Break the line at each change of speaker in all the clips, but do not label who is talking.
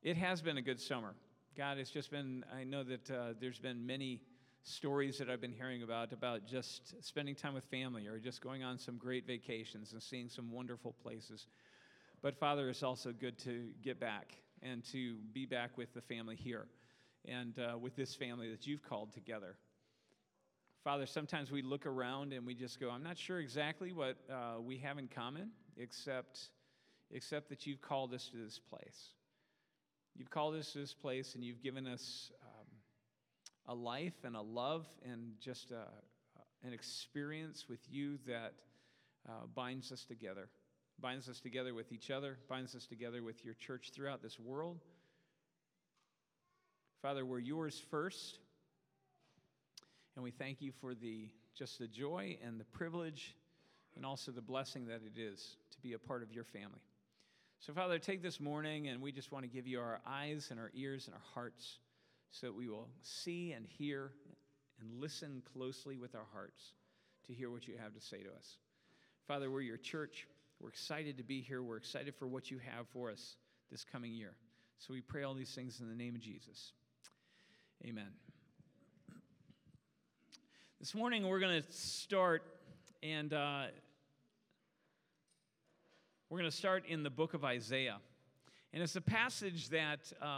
It has been a good summer. God, it's just been, I know that there's been many stories that I've been hearing about just spending time with family or just going on some great vacations and seeing some wonderful places. But Father, it's also good to get back and to be back with the family here and with this family that you've called together. Father, sometimes we look around and we just go, I'm not sure exactly what we have in common, except that you've called us to this place. You've called us to this place, and you've given us a life and a love and just an experience with you that binds us together with each other, binds us together with your church throughout this world. Father, we're yours first, and we thank you for the joy and the privilege and also the blessing that it is to be a part of your family. So, Father, take this morning, and we just want to give you our eyes and our ears and our hearts so that we will see and hear and listen closely with our hearts to hear what you have to say to us. Father, we're your church. We're excited to be here. We're excited for what you have for us this coming year. So we pray all these things in the name of Jesus. Amen. This morning we're going to start, and we're going to start in the book of Isaiah. And it's a passage that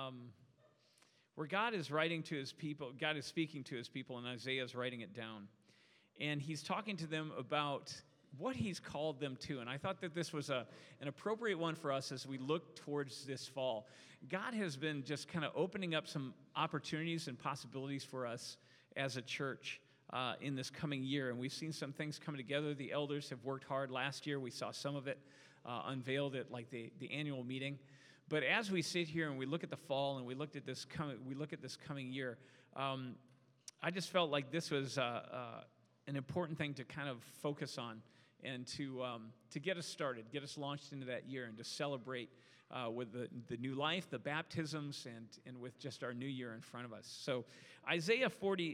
where God is writing to his people, God is speaking to his people, and Isaiah is writing it down. And he's talking to them about what he's called them to. And I thought that this was an appropriate one for us as we look towards this fall. God has been just kind of opening up some opportunities and possibilities for us as a church in this coming year. And we've seen some things come together. The elders have worked hard. Last year we saw some of it unveiled at like the annual meeting. But as we sit here and we look at the fall and we look at this coming year, I just felt like this was an important thing to kind of focus on and to get us started, get us launched into that year, and to celebrate with the new life, the baptisms, and with just our new year in front of us. So Isaiah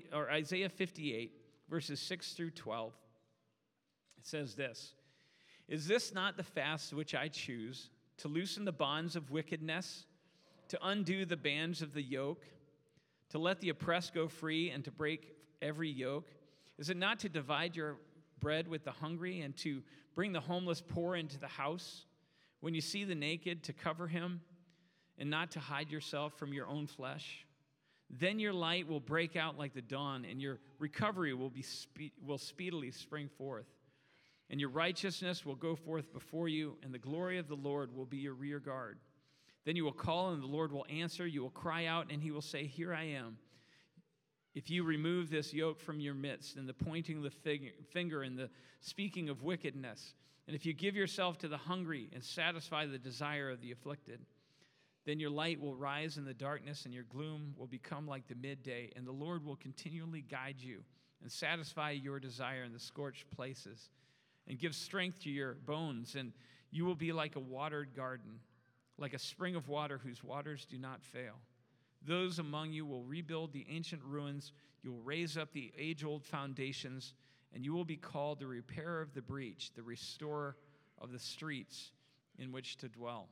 58, verses 6 through 12, it says this: Is this not the fast which I choose, to loosen the bonds of wickedness, to undo the bands of the yoke, to let the oppressed go free, and to break every yoke? Is it not to divide your bread with the hungry, and to bring the homeless poor into the house? When you see the naked, to cover him, and not to hide yourself from your own flesh? Then your light will break out like the dawn, and your recovery will speedily spring forth. And your righteousness will go forth before you, and the glory of the Lord will be your rear guard. Then you will call, and the Lord will answer. You will cry out, and he will say, Here I am. If you remove this yoke from your midst, and the pointing of the finger and the speaking of wickedness, and if you give yourself to the hungry and satisfy the desire of the afflicted, then your light will rise in the darkness, and your gloom will become like the midday, and the Lord will continually guide you and satisfy your desire in the scorched places, and give strength to your bones, and you will be like a watered garden, like a spring of water whose waters do not fail. Those among you will rebuild the ancient ruins. You will raise up the age-old foundations, and you will be called the repairer of the breach, the restorer of the streets in which to dwell.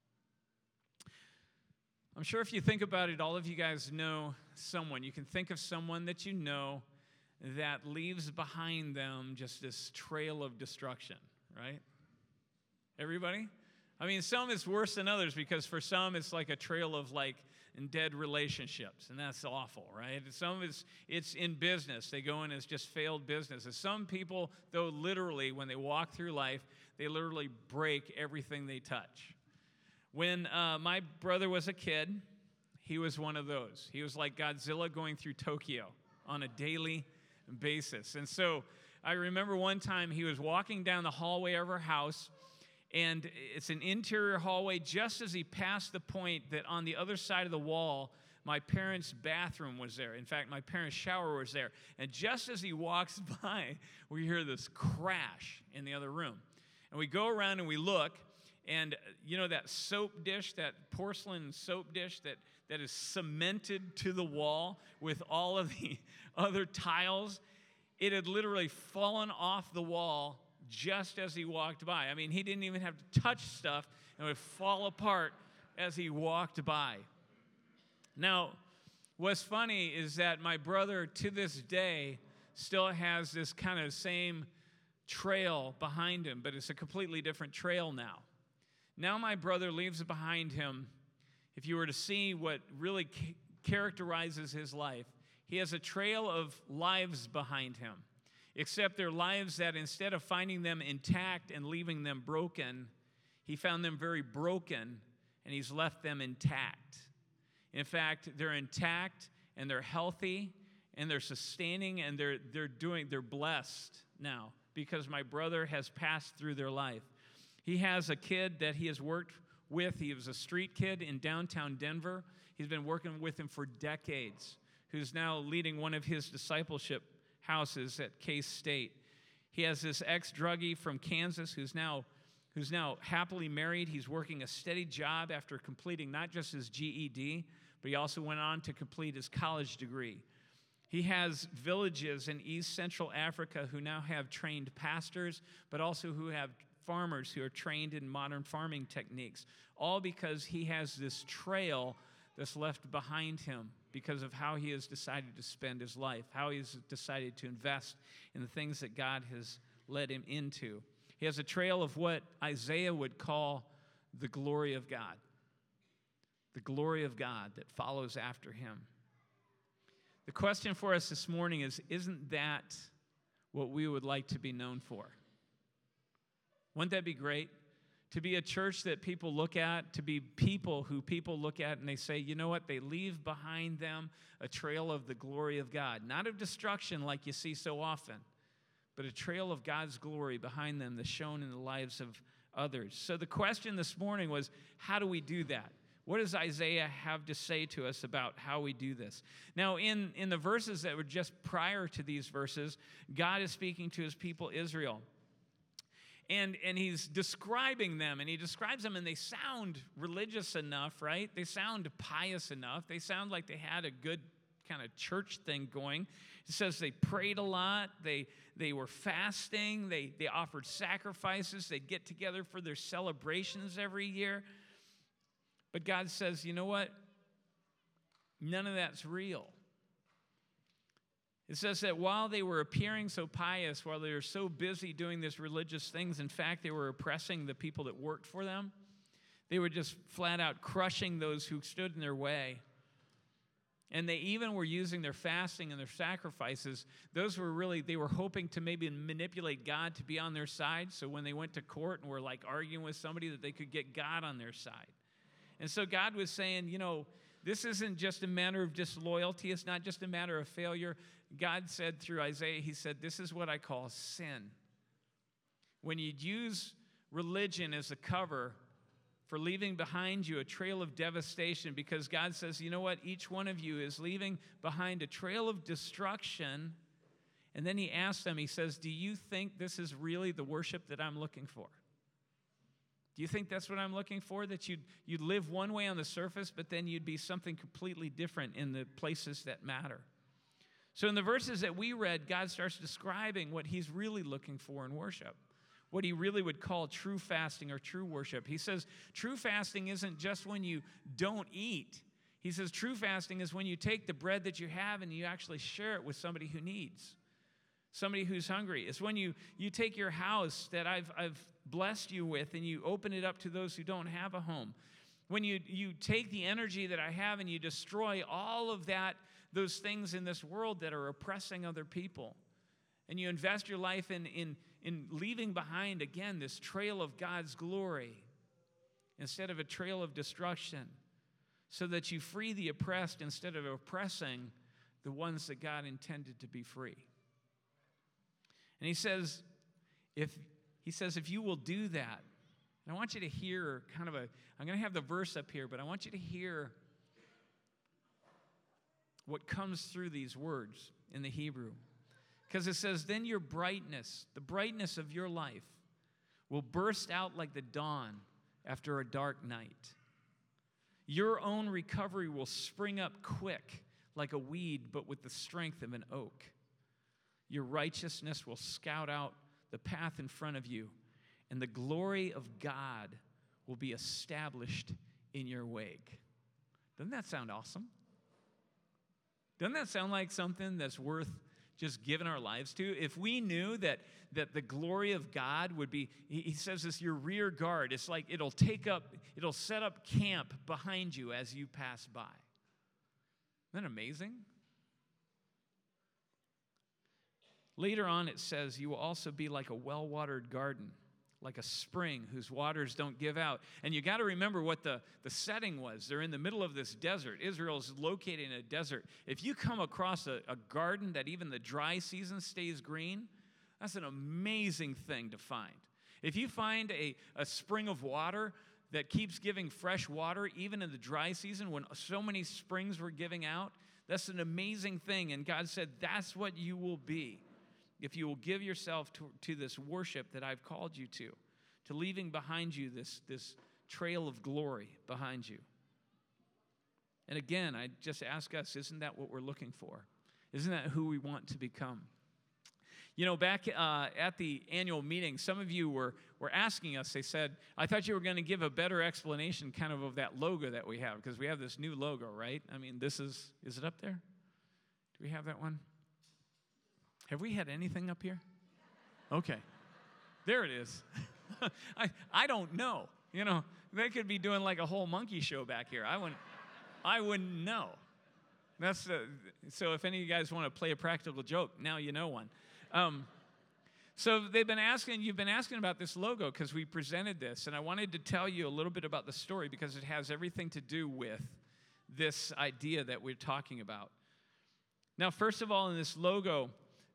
I'm sure if you think about it, all of you guys know someone. You can think of someone that you know that leaves behind them just this trail of destruction, right? Everybody? I mean, some is worse than others, because for some it's like a trail of dead relationships, and that's awful, right? Some it's in business. They go in as just failed businesses. Some people, though, literally, when they walk through life, they literally break everything they touch. When my brother was a kid, he was one of those. He was like Godzilla going through Tokyo on a daily basis. And so I remember one time he was walking down the hallway of our house, and it's an interior hallway. Just as he passed the point that on the other side of the wall, my parents' bathroom was there. In fact, my parents' shower was there. And just as he walks by, we hear this crash in the other room. And we go around and we look, and you know that soap dish, that porcelain soap dish that is cemented to the wall with all of the other tiles? It had literally fallen off the wall just as he walked by. I mean, he didn't even have to touch stuff, and it would fall apart as he walked by. Now, what's funny is that my brother, to this day, still has this kind of same trail behind him, but it's a completely different trail now. Now my brother leaves behind him, if you were to see what really characterizes his life, he has a trail of lives behind him, except they're lives that instead of finding them intact and leaving them broken, he found them very broken, and he's left them intact. In fact, they're intact, and they're healthy, and they're sustaining, and they're blessed now because my brother has passed through their life. He has a kid that he has worked with. He was a street kid in downtown Denver. He's been working with him for decades, who's now leading one of his discipleship houses at K-State. He has this ex-druggie from Kansas who's now happily married. He's working a steady job after completing not just his GED, but he also went on to complete his college degree. He has villages in East Central Africa who now have trained pastors, but also who have farmers who are trained in modern farming techniques, all because he has this trail that's left behind him because of how he has decided to spend his life, how he has decided to invest in the things that God has led him into. He has a trail of what Isaiah would call the glory of God. The glory of God that follows after him. The question for us this morning is, isn't that what we would like to be known for? Wouldn't that be great? To be a church that people look at, to be people who people look at and they say, you know what? They leave behind them a trail of the glory of God. Not of destruction like you see so often, but a trail of God's glory behind them that's shown in the lives of others. So the question this morning was, how do we do that? What does Isaiah have to say to us about how we do this? Now, in the verses that were just prior to these verses, God is speaking to his people Israel. And he's describing them, and he describes them, and they sound religious enough, right? They sound pious enough. They sound like they had a good kind of church thing going. It says they prayed a lot. They were fasting. They offered sacrifices. They'd get together for their celebrations every year. But God says, you know what? None of that's real. It says that while they were appearing so pious, while they were so busy doing these religious things, in fact, they were oppressing the people that worked for them. They were just flat out crushing those who stood in their way. And they even were using their fasting and their sacrifices. Those were really, they were hoping to maybe manipulate God to be on their side. So when they went to court and were like arguing with somebody, that they could get God on their side. And so God was saying, you know, this isn't just a matter of disloyalty. It's not just a matter of failure. God said through Isaiah, he said, this is what I call sin. When you use religion as a cover for leaving behind you a trail of devastation, because God says, you know what? Each one of you is leaving behind a trail of destruction. And then he asks them, he says, do you think this is really the worship that I'm looking for? Do you think that's what I'm looking for? That you'd live one way on the surface, but then you'd be something completely different in the places that matter. So in the verses that we read, God starts describing what he's really looking for in worship, what he really would call true fasting or true worship. He says true fasting isn't just when you don't eat. He says true fasting is when you take the bread that you have and you actually share it with somebody who needs, somebody who's hungry. It's when you take your house that I've blessed you with and you open it up to those who don't have a home. When you take the energy that I have and you destroy all of those things in this world that are oppressing other people. And you invest your life in leaving behind, again, this trail of God's glory instead of a trail of destruction, so that you free the oppressed instead of oppressing the ones that God intended to be free. And he says, if you will do that, and I want you to hear I'm going to have the verse up here, but I want you to hear what comes through these words in the Hebrew. Because it says, then your brightness, the brightness of your life, will burst out like the dawn after a dark night. Your own recovery will spring up quick like a weed, but with the strength of an oak. Your righteousness will scout out the path in front of you, and the glory of God will be established in your wake. Doesn't that sound awesome? Doesn't that sound like something that's worth just giving our lives to? If we knew that the glory of God would be, he says this, your rear guard. It's like it'll set up camp behind you as you pass by. Isn't that amazing? Later on it says, you will also be like a well-watered garden, like a spring whose waters don't give out. And you got to remember what the setting was. They're in the middle of this desert. Israel is located in a desert. If you come across a garden that even the dry season stays green, that's an amazing thing to find. If you find a spring of water that keeps giving fresh water, even in the dry season when so many springs were giving out, that's an amazing thing. And God said, that's what you will be if you will give yourself to this worship that I've called you to leaving behind you this trail of glory behind you. And again, I just ask us, isn't that what we're looking for? Isn't that who we want to become? You know, back at the annual meeting, some of you were asking us, they said, I thought you were going to give a better explanation kind of that logo that we have, because we have this new logo, right? I mean, is it up there? Do we have that one? Have we had anything up here? Okay. There it is. I don't know. You know, they could be doing like a whole monkey show back here. I wouldn't know. So if any of you guys want to play a practical joke, now you know one. So you've been asking about this logo because we presented this, and I wanted to tell you a little bit about the story because it has everything to do with this idea that we're talking about. Now, first of all, in this logo,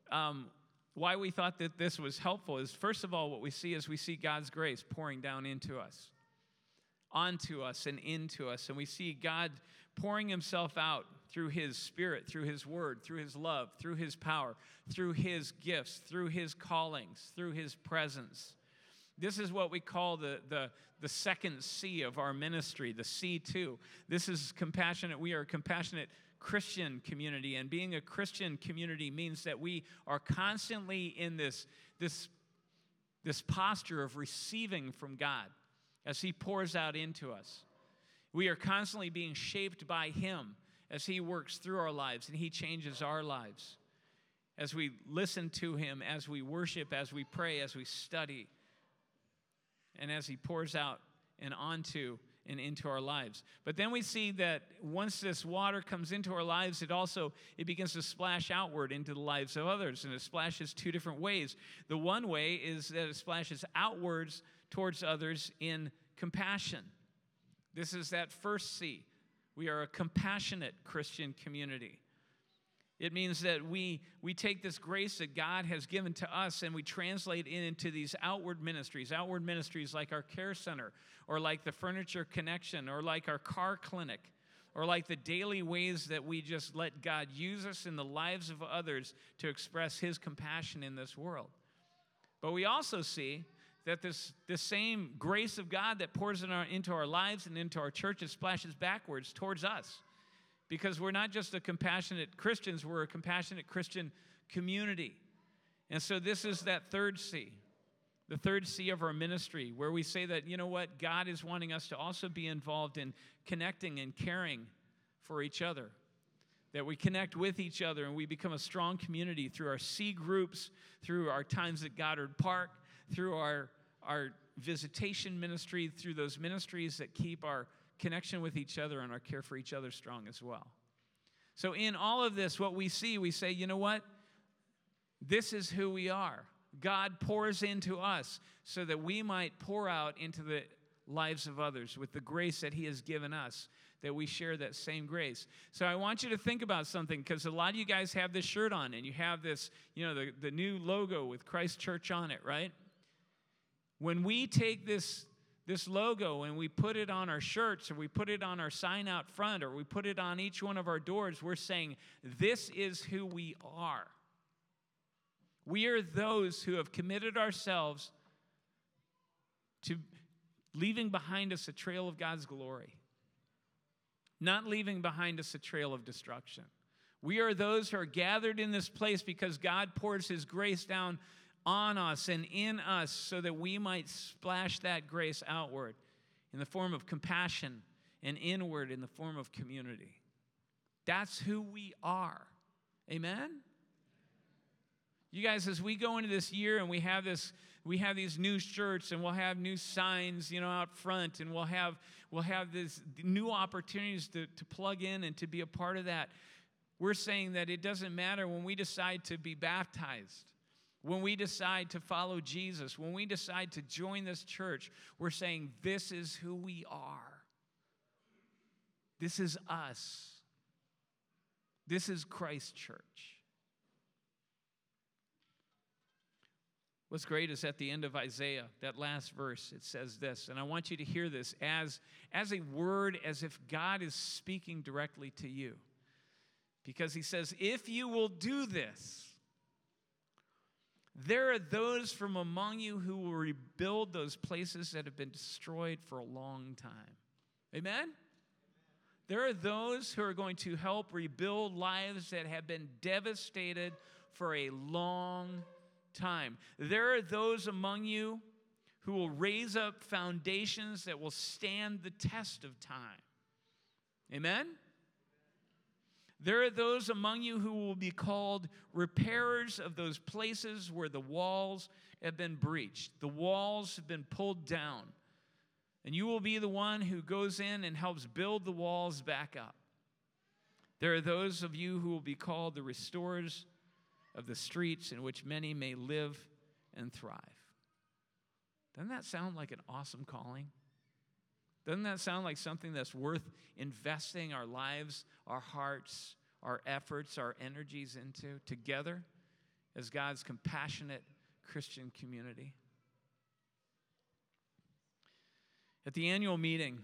why we thought that this was helpful is, first of all, what we see is we see God's grace pouring down into us, onto us and into us, and we see God pouring himself out through his Spirit, through his word, through his love, through his power, through his gifts, through his callings, through his presence. This is what we call the second C of our ministry, the C2. This is compassionate. We are a compassionate Christian community, and being a Christian community means that we are constantly in this posture of receiving from God as he pours out into us. We are constantly being shaped by him as he works through our lives and he changes our lives. As we listen to him, as we worship, as we pray, as we study, and as he pours out and onto and into our lives. But then we see that once this water comes into our lives, it begins to splash outward into the lives of others, and it splashes two different ways. The one way is that it splashes outwards towards others in compassion. This is that first C. We are a compassionate Christian community. It means that we take this grace that God has given to us and we translate it into these outward ministries like our care center, or like the Furniture Connection, or like our car clinic, or like the daily ways that we just let God use us in the lives of others to express his compassion in this world. But we also see that this same grace of God that pours into our lives and into our churches splashes backwards towards us. Because we're not just a compassionate Christians, we're a compassionate Christian community. And so this is that third C, the third C of our ministry, where we say that, you know what, God is wanting us to also be involved in connecting and caring for each other. That we connect with each other and we become a strong community through our C groups, through our times at Goddard Park, through our visitation ministry, through those ministries that keep our connection with each other and our care for each other strong as well. So in all of this, what we say, you know what? This is who we are. God pours into us so that we might pour out into the lives of others with the grace that he has given us, that we share that same grace. So I want you to think about something, because a lot of you guys have this shirt on and you have this, the new logo with Christ Church on it, right? When we take this logo and we put it on our shirts, or we put it on our sign out front, or we put it on each one of our doors, we're saying, this is who we are. We are those who have committed ourselves to leaving behind us a trail of God's glory, not leaving behind us a trail of destruction. We are those who are gathered in this place because God pours his grace down on us and in us so that we might splash that grace outward in the form of compassion and inward in the form of community. That's who we are. Amen? You guys, as we go into this year and we have these new shirts and we'll have new signs, out front, and we'll have these new opportunities to plug in and to be a part of that. We're saying that it doesn't matter when we decide to be baptized, when we decide to follow Jesus, when we decide to join this church, we're saying this is who we are. This is us. This is Christ's church. What's great is at the end of Isaiah, that last verse, it says this, and I want you to hear this as a word, as if God is speaking directly to you. Because he says, if you will do this, there are those from among you who will rebuild those places that have been destroyed for a long time. Amen? There are those who are going to help rebuild lives that have been devastated for a long time. There are those among you who will raise up foundations that will stand the test of time. Amen? There are those among you who will be called repairers of those places where the walls have been breached. The walls have been pulled down. And you will be the one who goes in and helps build the walls back up. There are those of you who will be called the restorers of the streets in which many may live and thrive. Doesn't that sound like an awesome calling? Doesn't that sound like something that's worth investing our lives, our hearts, our efforts, our energies into together as God's compassionate Christian community? At the annual meeting,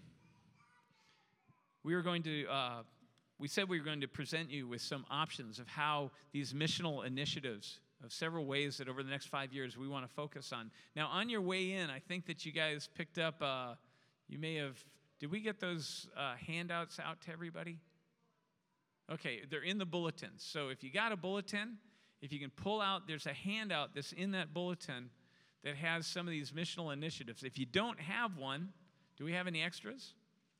we said we were going to present you with some options of how these missional initiatives of several ways that over the next 5 years we want to focus on. Now, on your way in, I think that you guys picked up, did we get those handouts out to everybody? Okay, they're in the bulletins. So if you got a bulletin, if you can pull out, there's a handout that's in that bulletin that has some of these missional initiatives. If you don't have one, do we have any extras?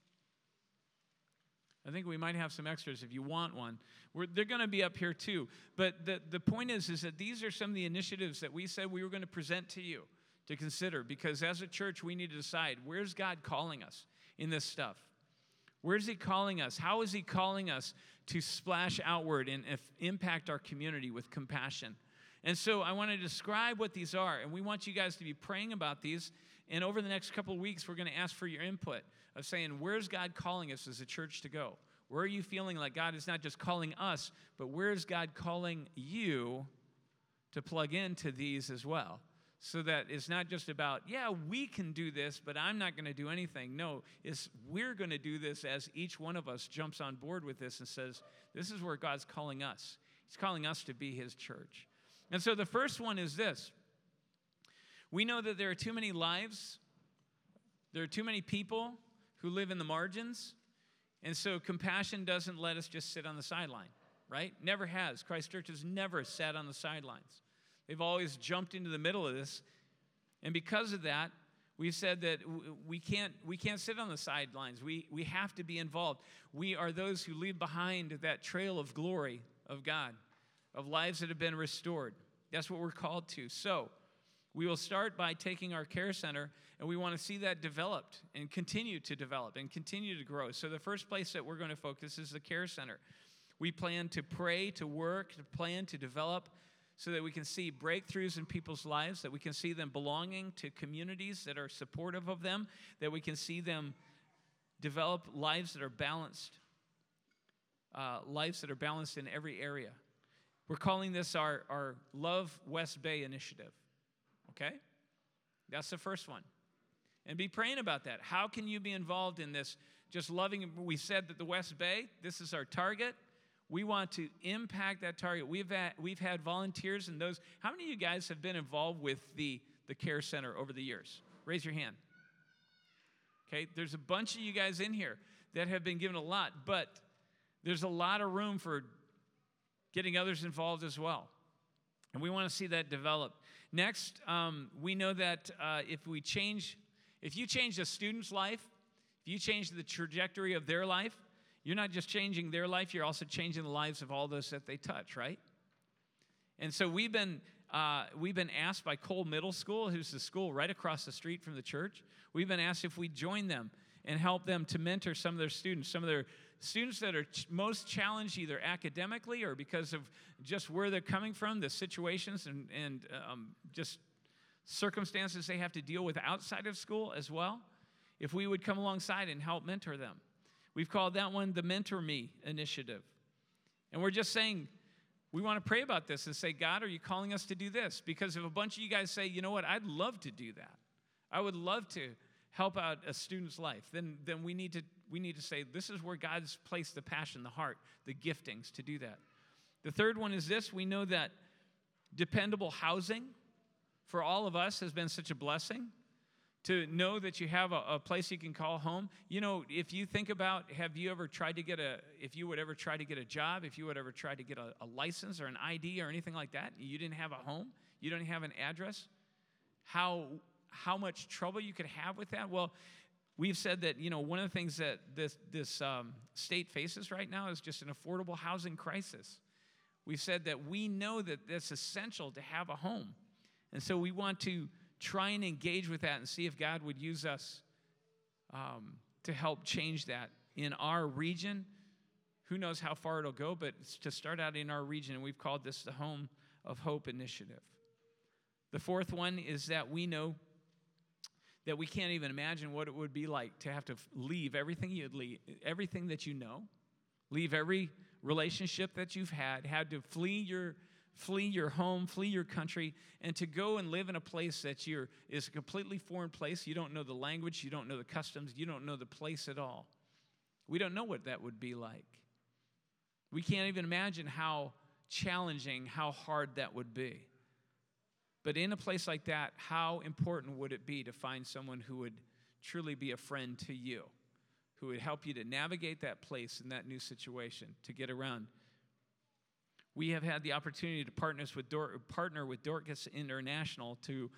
I think we might have some extras if you want one. They're going to be up here too. But the point is that these are some of the initiatives that we said we were going to present to you to consider, because as a church, we need to decide, where's God calling us in this stuff? Where's he calling us? How is he calling us to splash outward and impact our community with compassion? And so I want to describe what these are, and we want you guys to be praying about these. And over the next couple of weeks, we're going to ask for your input of saying, where's God calling us as a church to go? Where are you feeling like God is not just calling us, but where is God calling you to plug into these as well? So that it's not just about, we can do this, but I'm not going to do anything. No, we're going to do this as each one of us jumps on board with this and says, this is where God's calling us. He's calling us to be his church. And so the first one is this. We know that there are too many lives. There are too many people who live in the margins. And so compassion doesn't let us just sit on the sideline, right? Never has. Christ Church has never sat on the sidelines. They've always jumped into the middle of this. And because of that, we've said that we can't sit on the sidelines. We have to be involved. We are those who leave behind that trail of glory of God, of lives that have been restored. That's what we're called to. So we will start by taking our care center, and we want to see that developed and continue to develop and continue to grow. So the first place that we're going to focus is the care center. We plan to pray, to work, to plan, to develop, so that we can see breakthroughs in people's lives, that we can see them belonging to communities that are supportive of them, that we can see them develop lives that are balanced in every area. We're calling this our Love West Bay initiative, okay? That's the first one. And be praying about that. How can you be involved in this? Just loving, we said that the West Bay, this is our target. We want to impact that target. We've had volunteers and those. How many of you guys have been involved with the care center over the years? Raise your hand. Okay, there's a bunch of you guys in here that have been given a lot, but there's a lot of room for getting others involved as well. And we want to see that develop. Next, we know that if you change a student's life, If you change the trajectory of their life, you're not just changing their life, you're also changing the lives of all those that they touch, right? And so we've been asked by Cole Middle School, who's the school right across the street from the church, we've been asked if we join them and help them to mentor some of their students that are most challenged either academically or because of just where they're coming from, the situations and just circumstances they have to deal with outside of school as well. If we would come alongside and help mentor them. We've called that one the Mentor Me Initiative. And we're just saying, we want to pray about this and say, God, are you calling us to do this? Because if a bunch of you guys say, you know what, I'd love to do that. I would love to help out a student's life. Then we need to say, this is where God's placed the passion, the heart, the giftings to do that. The third one is this. We know that dependable housing for all of us has been such a blessing. To know that you have a place you can call home. You know, if you think about, if you would ever try to get a job, if you would ever try to get a license or an ID or anything like that, you didn't have a home, you don't have an address, how much trouble you could have with that? Well, we've said that, you know, one of the things that this state faces right now is just an affordable housing crisis. We've said that we know that it's essential to have a home. And so we want to try and engage with that and see if God would use us to help change that in our region. Who knows how far it'll go, but it's to start out in our region, and we've called this the Home of Hope Initiative. The fourth one is that we know that we can't even imagine what it would be like to have to leave everything that you know, leave every relationship that you've had to flee your home, flee your country, and to go and live in a place that is a completely foreign place. You don't know the language, you don't know the customs, you don't know the place at all. We don't know what that would be like. We can't even imagine how challenging, how hard that would be. But in a place like that, how important would it be to find someone who would truly be a friend to you, who would help you to navigate that place in that new situation, to get around. We have had the opportunity to partner with Dorcas International to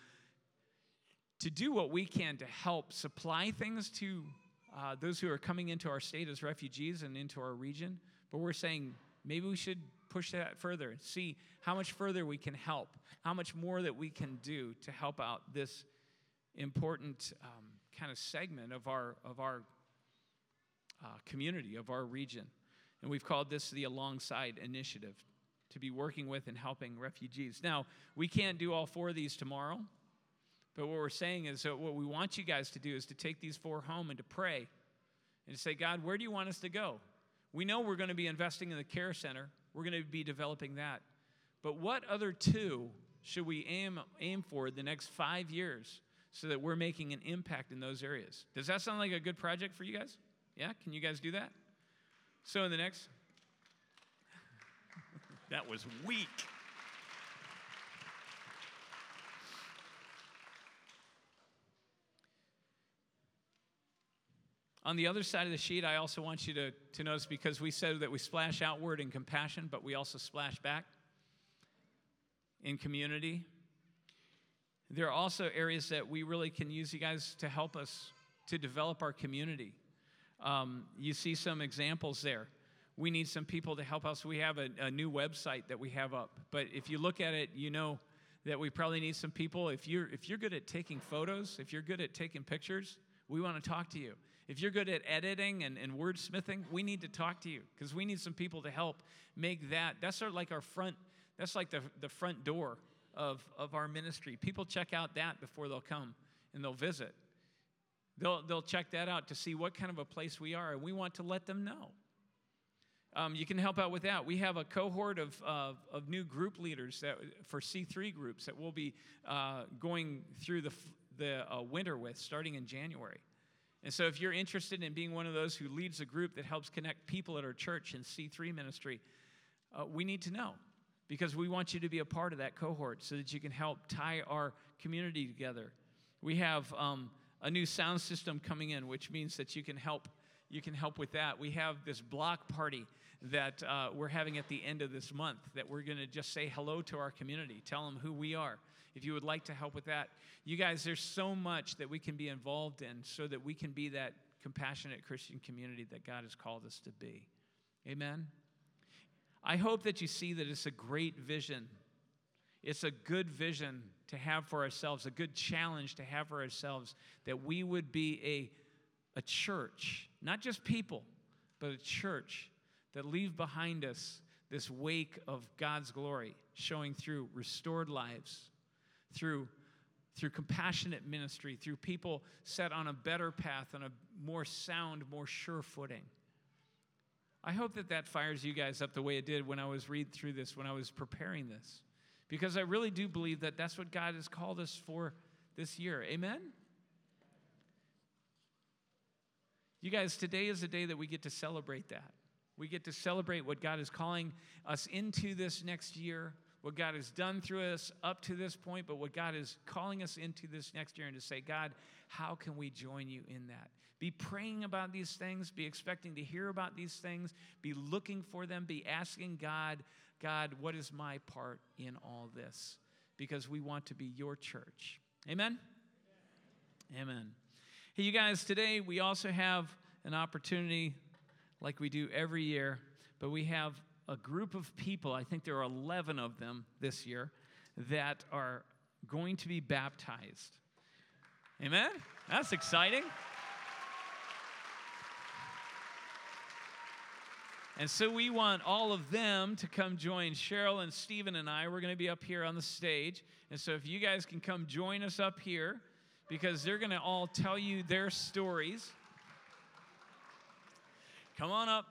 do what we can to help supply things to those who are coming into our state as refugees and into our region. But we're saying maybe we should push that further and see how much further we can help, how much more that we can do to help out this important kind of segment of our community, of our region. And we've called this the Alongside Initiative, to be working with and helping refugees. Now, we can't do all four of these tomorrow, but what we're saying is that what we want you guys to do is to take these four home and to pray and to say, God, where do you want us to go? We know we're going to be investing in the care center. We're going to be developing that. But what other two should we aim for the next 5 years so that we're making an impact in those areas? Does that sound like a good project for you guys? Yeah? Can you guys do that? So in the next... That was weak. On the other side of the sheet, I also want you to notice, because we said that we splash outward in compassion, but we also splash back in community. There are also areas that we really can use you guys to help us to develop our community. You see some examples there. We need some people to help us. We have a new website that we have up. But if you look at it, you know that we probably need some people. If you're good at taking photos, if you're good at taking pictures, we want to talk to you. If you're good at editing and wordsmithing, we need to talk to you, because we need some people to help make that. That's sort of like that's like the front door of our ministry. People check out that before they'll come and they'll visit. They'll check that out to see what kind of a place we are, and we want to let them know. You can help out with that. We have a cohort of new group leaders for C3 groups that we'll be going through the winter with, starting in January. And so if you're interested in being one of those who leads a group that helps connect people at our church in C3 ministry, we need to know, because we want you to be a part of that cohort so that you can help tie our community together. We have a new sound system coming in, which means that you can help with that. We have this block party that we're having at the end of this month, that we're going to just say hello to our community, tell them who we are. If you would like to help with that, you guys, there's so much that we can be involved in so that we can be that compassionate Christian community that God has called us to be. Amen? I hope that you see that it's a great vision. It's a good vision to have for ourselves, a good challenge to have for ourselves, that we would be a church, not just people, but a church that leave behind us this wake of God's glory, showing through restored lives, through compassionate ministry, through people set on a better path, on a more sound, more sure footing. I hope that fires you guys up the way it did when I was reading through this, when I was preparing this. Because I really do believe that that's what God has called us for this year. Amen? You guys, today is a day that we get to celebrate that. We get to celebrate what God is calling us into this next year, what God has done through us up to this point, but what God is calling us into this next year, and to say, God, how can we join you in that? Be praying about these things, be expecting to hear about these things, be looking for them, be asking God, what is my part in all this? Because we want to be your church. Amen? Amen. Hey, you guys, today we also have an opportunity, like we do every year, but we have a group of people, I think there are 11 of them this year, that are going to be baptized. Amen? That's exciting. And so we want all of them to come join Cheryl and Stephen and I. We're going to be up here on the stage. And so if you guys can come join us up here, because they're going to all tell you their stories. Come on up.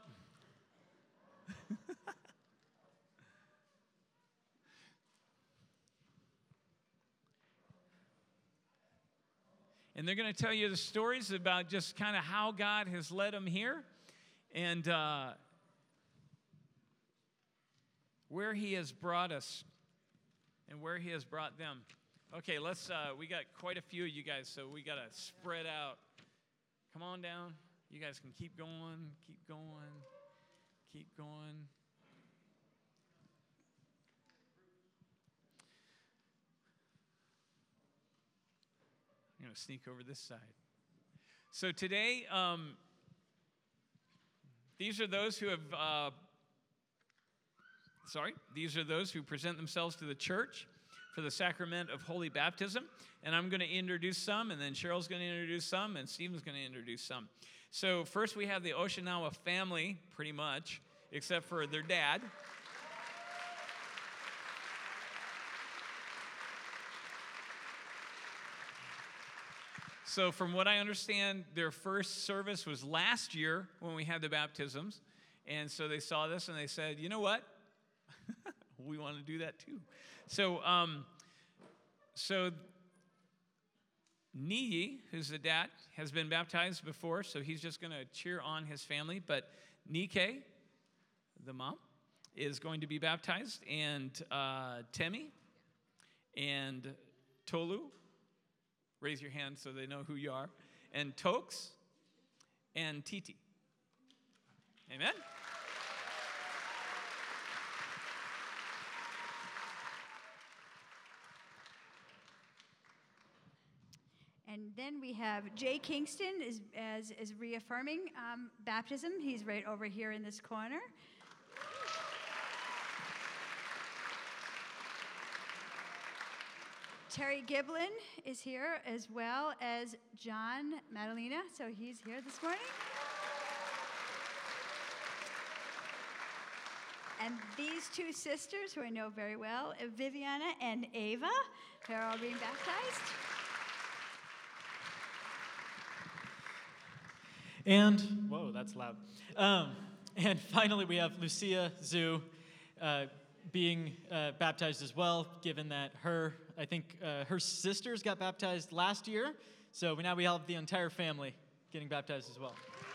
And they're going to tell you the stories about just kind of how God has led them here and where he has brought us and where he has brought them. Okay, we got quite a few of you guys, so we got to spread out. Come on down. You guys can keep going, keep going, keep going. I'm going to sneak over this side. So today, these are those who have, these are those who present themselves to the church for the sacrament of holy baptism. And I'm going to introduce some, and then Cheryl's going to introduce some, and Stephen's going to introduce some. So first we have the Oshinawa family, pretty much, except for their dad. So from what I understand, their first service was last year when we had the baptisms. And so they saw this and they said, you know what? We want to do that too. So Niyi, who's the dad, has been baptized before, so he's just going to cheer on his family. But Nike, the mom, is going to be baptized, and Temi and Tolu, raise your hand so they know who you are, and Tokes and Titi. Amen?
And then we have Jay Kingston is reaffirming baptism. He's right over here in this corner. Terry Giblin is here, as well as John Madalena. So he's here this morning. And these two sisters, who I know very well, Viviana and Ava, they're all being baptized.
And, whoa, that's loud. And finally, we have Lucia Zhu being baptized as well, given that her sisters got baptized last year. So now we have the entire family getting baptized as well.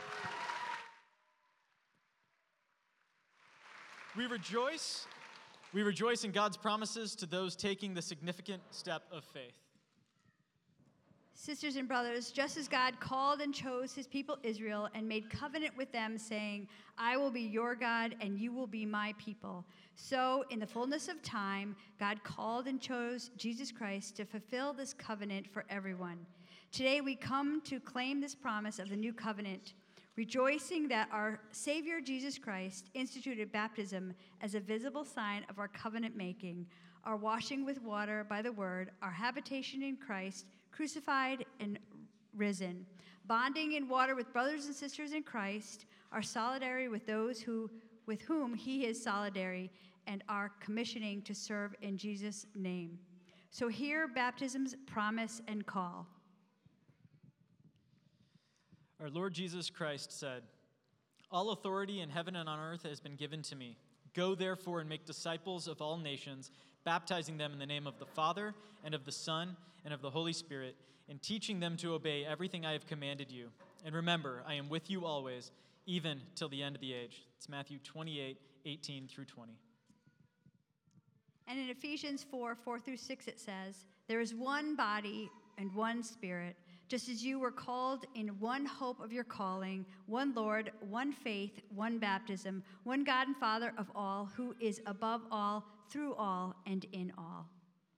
We rejoice in God's promises to those taking the significant step of faith.
Sisters and brothers, just as God called and chose his people Israel and made covenant with them, saying, I will be your God and you will be my people. So, in the fullness of time, God called and chose Jesus Christ to fulfill this covenant for everyone. Today we come to claim this promise of the new covenant, rejoicing that our Savior Jesus Christ instituted baptism as a visible sign of our covenant making, our washing with water by the word, our habitation in Christ, crucified and risen, bonding in water with brothers and sisters in Christ, our solidarity with those with whom he is solidary, and our commissioning to serve in Jesus' name. So hear baptism's promise and call.
Our Lord Jesus Christ said, "All authority in heaven and on earth has been given to me. Go therefore and make disciples of all nations, baptizing them in the name of the Father and of the Son and of the Holy Spirit, and teaching them to obey everything I have commanded you. And remember, I am with you always, even till the end of the age." It's Matthew 28:18 through 20.
And in Ephesians 4:4-6, it says, "There is one body and one Spirit, just as you were called in one hope of your calling, one Lord, one faith, one baptism, one God and Father of all, who is above all, through all, and in all."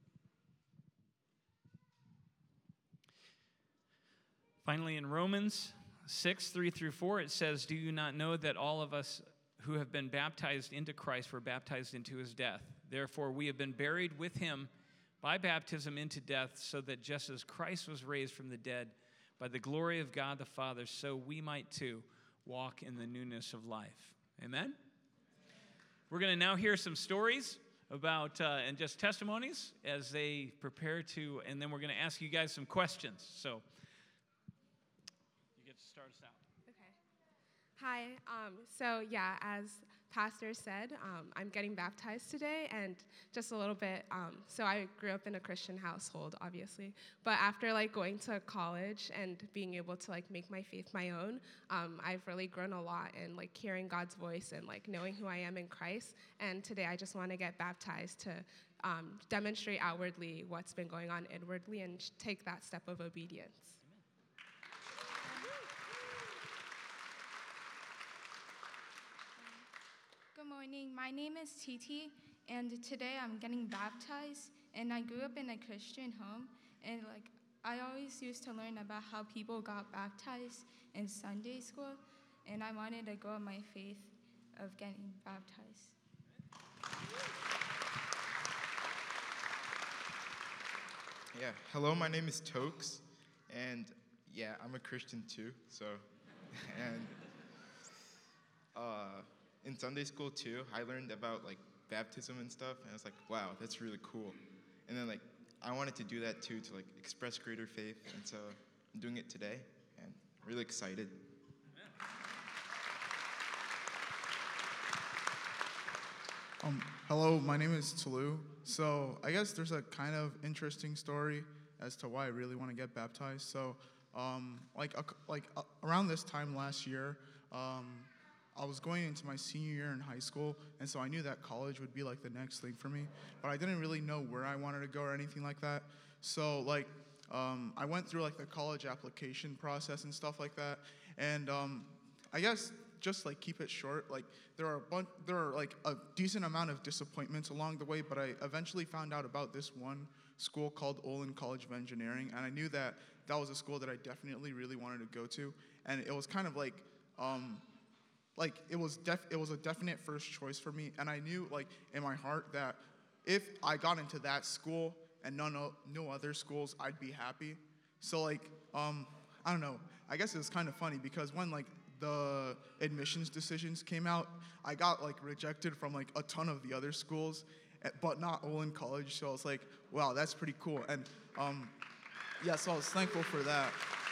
Finally, in Romans 6:3-4, it says, "Do you not know that all of us who have been baptized into Christ were baptized into his death? Therefore, we have been buried with him by baptism into death, so that just as Christ was raised from the dead by the glory of God the Father, so we might too walk in the newness of life." Amen? We're going to now hear some stories about, and just testimonies as they prepare to, and then we're going to ask you guys some questions. So, you get to start us out.
Okay. Hi. As Pastor said, I'm getting baptized today, and just a little bit. So I grew up in a Christian household, obviously, but after going to college and being able to make my faith my own, I've really grown a lot in hearing God's voice and knowing who I am in Christ. And today I just want to get baptized to demonstrate outwardly what's been going on inwardly and take that step of obedience.
Good morning. My name is Titi, and today I'm getting baptized. And I grew up in a Christian home, and I always used to learn about how people got baptized in Sunday school, and I wanted to grow my faith of getting baptized.
Yeah, hello, my name is Tokes, and I'm a Christian too, so, and in Sunday school too, I learned about baptism and stuff, and I was like, wow, that's really cool. And then I wanted to do that too, to express greater faith, and so I'm doing it today, and really excited.
Hello, my name is Tulu. So I guess there's a kind of interesting story as to why I really want to get baptized. So around this time last year, I was going into my senior year in high school, and so I knew that college would be the next thing for me, but I didn't really know where I wanted to go or anything like that. So I went through the college application process and stuff like that, and I guess just keep it short. There are a decent amount of disappointments along the way, but I eventually found out about this one school called Olin College of Engineering, and I knew that was a school that I definitely really wanted to go to, and it was kind of it was a definite first choice for me, and I knew in my heart that if I got into that school and no other schools, I'd be happy. So I don't know. I guess it was kind of funny because when the admissions decisions came out, I got rejected from a ton of the other schools, but not Olin College. So I was like, wow, that's pretty cool. And so I was thankful for that.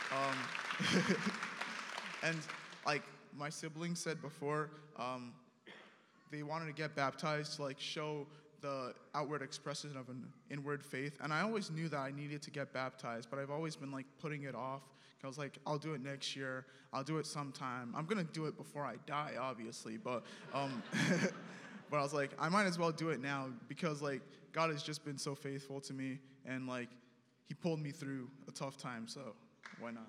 And my siblings said before, they wanted to get baptized to show the outward expression of an inward faith. And I always knew that I needed to get baptized, but I've always been putting it off. I was like, I'll do it next year. I'll do it sometime. I'm gonna do it before I die, obviously, but but I was like, I might as well do it now because God has just been so faithful to me, and He pulled me through a tough time, so why not?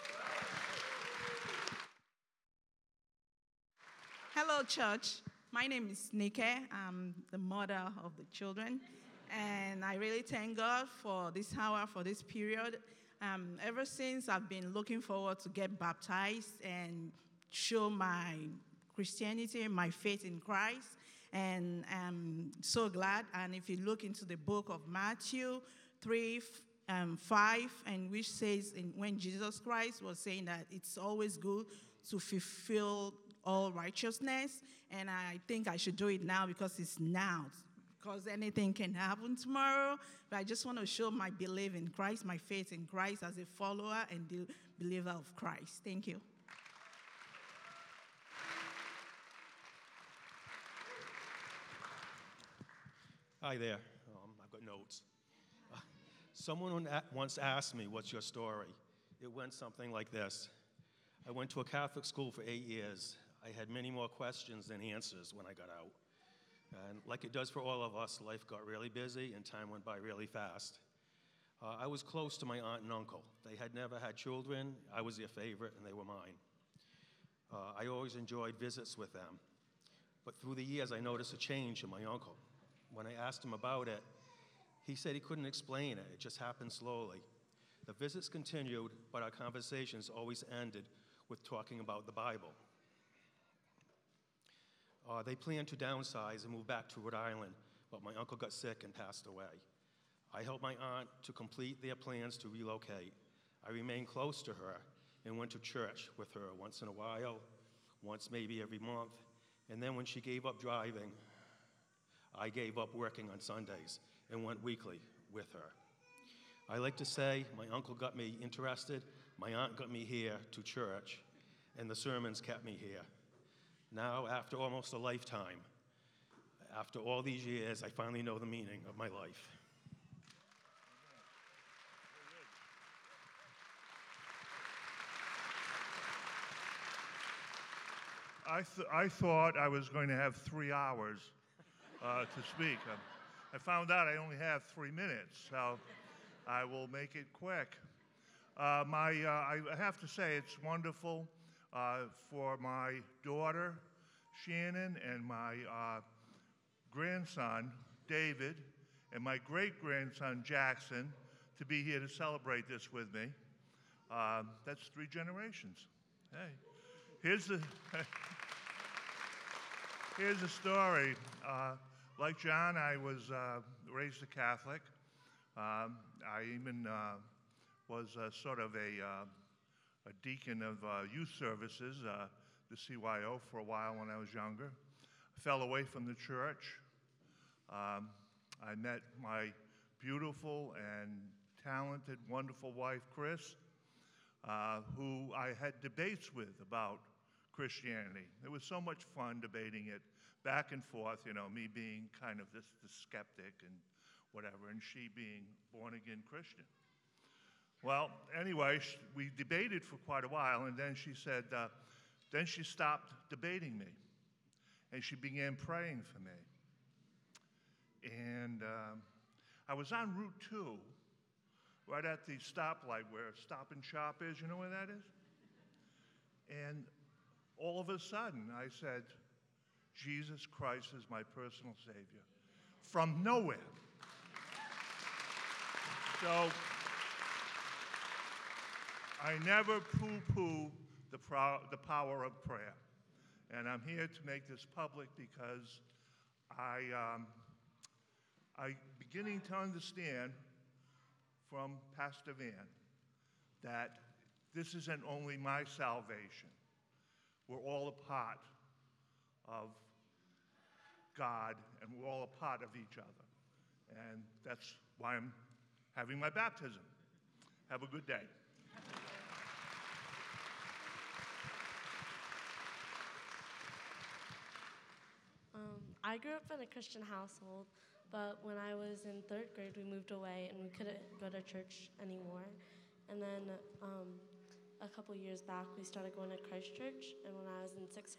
Hello, church. My name is Nike. I'm the mother of the children, and I really thank God for this hour, for this period. ever since I've been looking forward to get baptized and show my Christianity, my faith in Christ. And I'm so glad. And if you look into the book of Matthew 3:5, and which says when Jesus Christ was saying that it's always good to fulfill all righteousness, and I think I should do it now because it's now. Because anything can happen tomorrow. But I just want to show my belief in Christ, my faith in Christ as a follower and believer of Christ. Thank you.
Hi there. I've got notes. Someone once asked me, "What's your story?" It went something like this. I went to a Catholic school for 8 years. I had many more questions than answers when I got out. And like it does for all of us, life got really busy and time went by really fast. I was close to my aunt and uncle. They had never had children. I was their favorite and they were mine. I always enjoyed visits with them. But through the years, I noticed a change in my uncle. When I asked him about it, he said he couldn't explain it. It just happened slowly. The visits continued, but our conversations always ended with talking about the Bible. They planned to downsize and move back to Rhode Island, but my uncle got sick and passed away. I helped my aunt to complete their plans to relocate. I remained close to her and went to church with her once in a while, once maybe every month. And then when she gave up driving, I gave up working on Sundays and went weekly with her. I like to say my uncle got me interested, my aunt got me here to church, and the sermons kept me here. Now, after almost a lifetime, after all these years, I finally know the meaning of my life.
I thought I was going to have 3 hours to speak. I found out I only have 3 minutes, so I will make it quick. I have to say it's wonderful for my daughter, Shannon, and my grandson, David, and my great-grandson, Jackson, to be here to celebrate this with me. That's 3 generations. Hey, here's the story. Like John, I was raised a Catholic. I even was sort of a deacon of youth services, the CYO, for a while when I was younger. I fell away from the church. I met my beautiful and talented, wonderful wife, Chris, who I had debates with about Christianity. It was so much fun debating it back and forth, me being kind of this skeptic and whatever, and she being born-again Christian. Well, anyway, we debated for quite a while, and then she said, then she stopped debating me, and she began praying for me. And I was on Route 2, right at the stoplight where Stop and Shop is. You know where that is? And all of a sudden, I said, Jesus Christ is my personal Savior. From nowhere. So I never poo-poo the power of prayer. And I'm here to make this public because I'm beginning to understand from Pastor Van that this isn't only my salvation. We're all a part of God, and we're all a part of each other. And that's why I'm having my baptism. Have a good day.
I grew up in a Christian household, but when I was in 3rd grade, we moved away and we couldn't go to church anymore. And then a couple years back, we started going to Christ Church, and when I was in 6th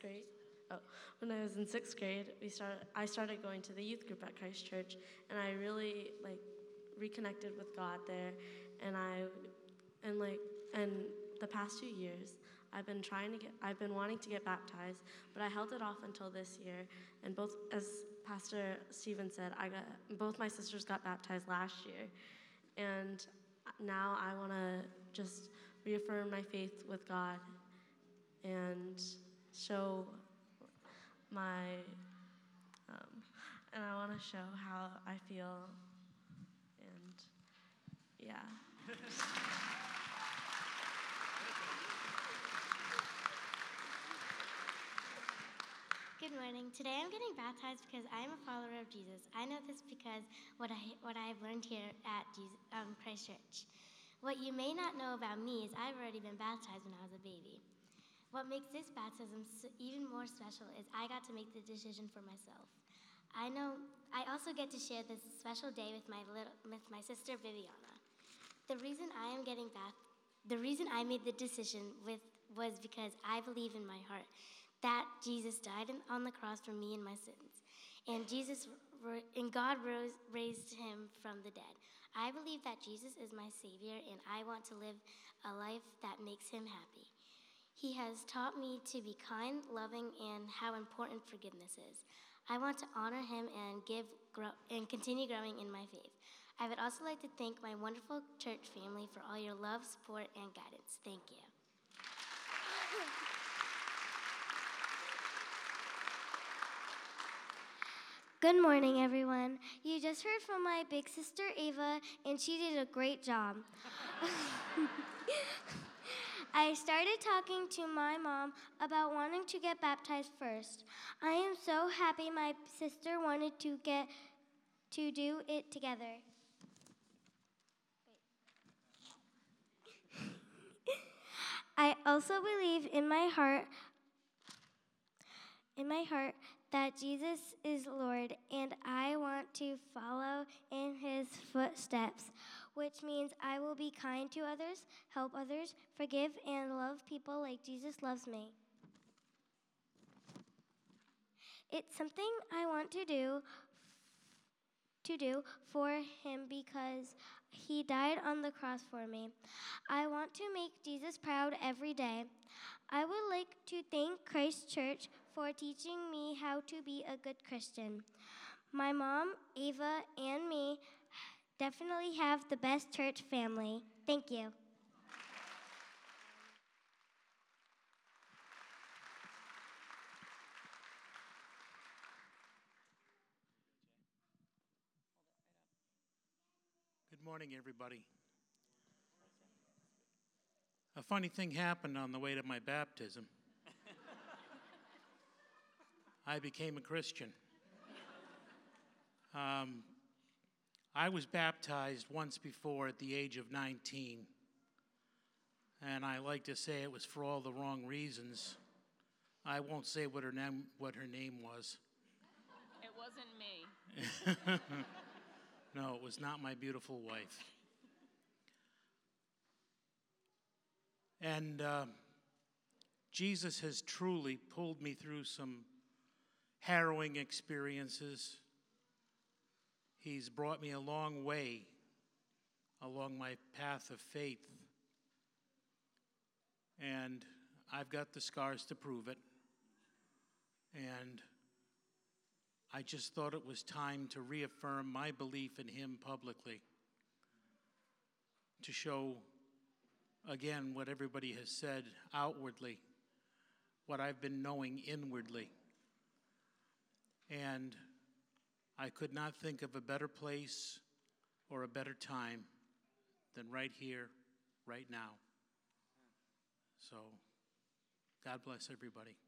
grade, I started going to the youth group at Christ Church, and I really reconnected with God there. And the past 2 years, I've been wanting to get baptized, but I held it off until this year. And as Pastor Stephen said, both my sisters got baptized last year, and now I want to just reaffirm my faith with God and show my, and I want to show how I feel, and yeah.
Good morning. Today I'm getting baptized because I am a follower of Jesus. I know this because what I have learned here at Christ Church. What you may not know about me is I've already been baptized when I was a baby. What makes this baptism even more special is I got to make the decision for myself. I also get to share this special day with my sister Viviana. The reason I made the decision was because I believe in my heart that Jesus died on the cross for me and my sins, and God raised him from the dead. I believe that Jesus is my Savior, and I want to live a life that makes him happy. He has taught me to be kind, loving, and how important forgiveness is. I want to honor him and continue growing in my faith. I would also like to thank my wonderful church family for all your love, support, and guidance. Thank you. Good morning, everyone. You just heard from my big sister, Ava, and she did a great job. I started talking to my mom about wanting to get baptized first. I am so happy my sister wanted to do it together. I also believe in my heart that Jesus is Lord, and I want to follow in his footsteps, which means I will be kind to others, help others, forgive, and love people like Jesus loves me. It's something I want to do for him because he died on the cross for me. I want to make Jesus proud every day. I would like to thank Christ Church for teaching me how to be a good Christian. My mom, Ava, and me definitely have the best church family. Thank you.
Good morning, everybody. A funny thing happened on the way to my baptism. I became a Christian. I was baptized once before at the age of 19. And I like to say it was for all the wrong reasons. I won't say what her name was.
It wasn't me.
No, it was not my beautiful wife. And Jesus has truly pulled me through some harrowing experiences. He's brought me a long way along my path of faith. And I've got the scars to prove it. And I just thought it was time to reaffirm my belief in him publicly, to show, again, what everybody has said outwardly, what I've been knowing inwardly. And I could not think of a better place or a better time than right here, right now. So, God bless everybody.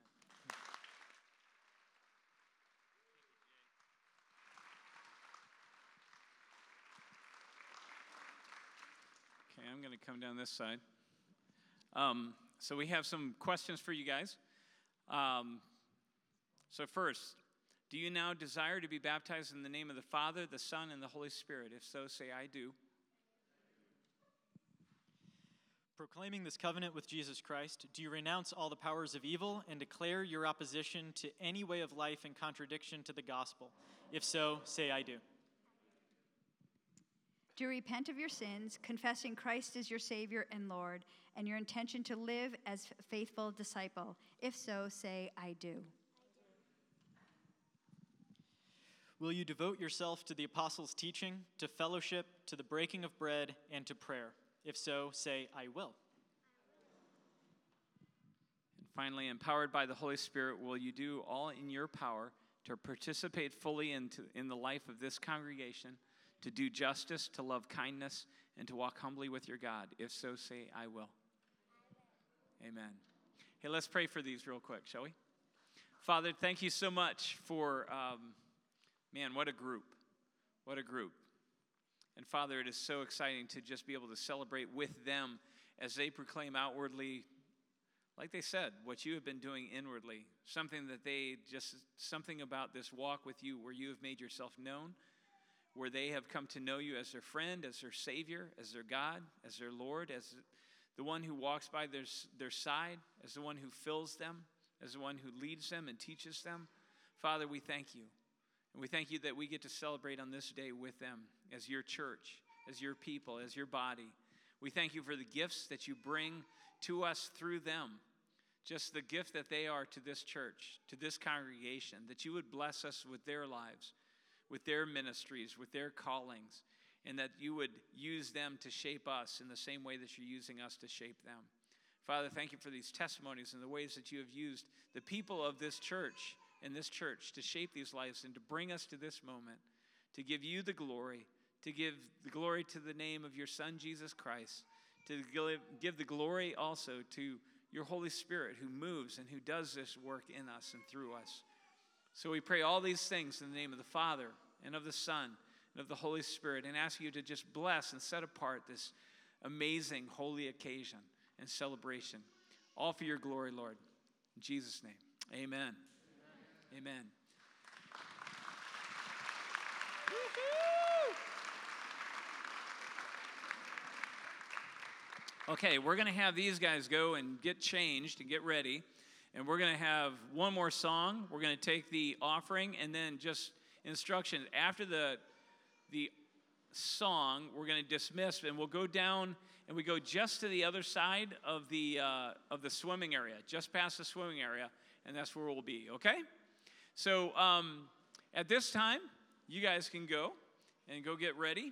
Okay, I'm going to come down this side. So we have some questions for you guys. So first, do you now desire to be baptized in the name of the Father, the Son, and the Holy Spirit? If so, say, I do.
Proclaiming this covenant with Jesus Christ, do you renounce all the powers of evil and declare your opposition to any way of life in contradiction to the gospel? If so, say, I do.
Do you repent of your sins, confessing Christ as your Savior and Lord, and your intention to live as a faithful disciple? If so, say, I do.
Will you devote yourself to the apostles' teaching, to fellowship, to the breaking of bread, and to prayer? If so, say, I will.
And finally, empowered by the Holy Spirit, will you do all in your power to participate fully in the life of this congregation, to do justice, to love kindness, and to walk humbly with your God? If so, say, I will. Amen. Hey, let's pray for these real quick, shall we? Father, thank you so much for, man, what a group. What a group. And Father, it is so exciting to just be able to celebrate with them as they proclaim outwardly, like they said, what you have been doing inwardly. Something about this walk with you where you have made yourself known, where they have come to know you as their friend, as their Savior, as their God, as their Lord, as the one who walks by their side, as the one who fills them, as the one who leads them and teaches them. Father, we thank you. And we thank you that we get to celebrate on this day with them as your church, as your people, as your body. We thank you for the gifts that you bring to us through them, just the gift that they are to this church, to this congregation, that you would bless us with their lives, with their ministries, with their callings, and that you would use them to shape us in the same way that you're using us to shape them. Father, thank you for these testimonies and the ways that you have used the people of this church and this church to shape these lives and to bring us to this moment, to give you the glory, to give the glory to the name of your Son, Jesus Christ, to give the glory also to your Holy Spirit who moves and who does this work in us and through us. So we pray all these things in the name of the Father and of the Son and of the Holy Spirit, and ask you to just bless and set apart this amazing holy occasion and celebration, all for your glory, Lord. In Jesus' name, amen. Amen. Okay, we're going to have these guys go and get changed and get ready. And we're going to have one more song. We're going to take the offering and then just instructions. After the song, we're going to dismiss, and we'll go down and we go just to the other side of the swimming area, just past the swimming area, and that's where we'll be, okay? So at this time, you guys can go get ready.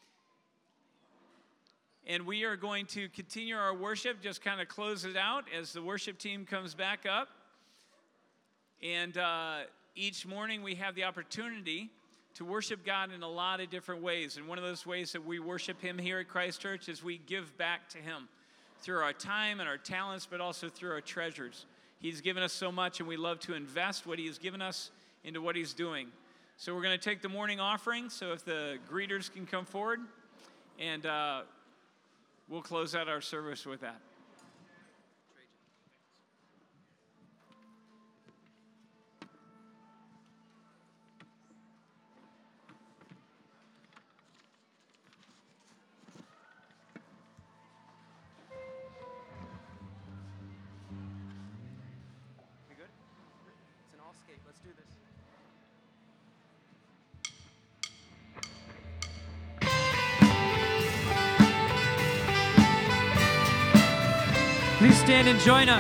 And we are going to continue our worship, just kind of close it out as the worship team comes back up. And each morning we have the opportunity to worship God in a lot of different ways. And one of those ways that we worship him here at Christ Church is we give back to him through our time and our talents, but also through our treasures. He's given us so much, and we love to invest what he has given us into what he's doing. So we're going to take the morning offering, so if the greeters can come forward, and we'll close out our service with that.
We good? It's an all skate. Let's do this.
Please stand and join us.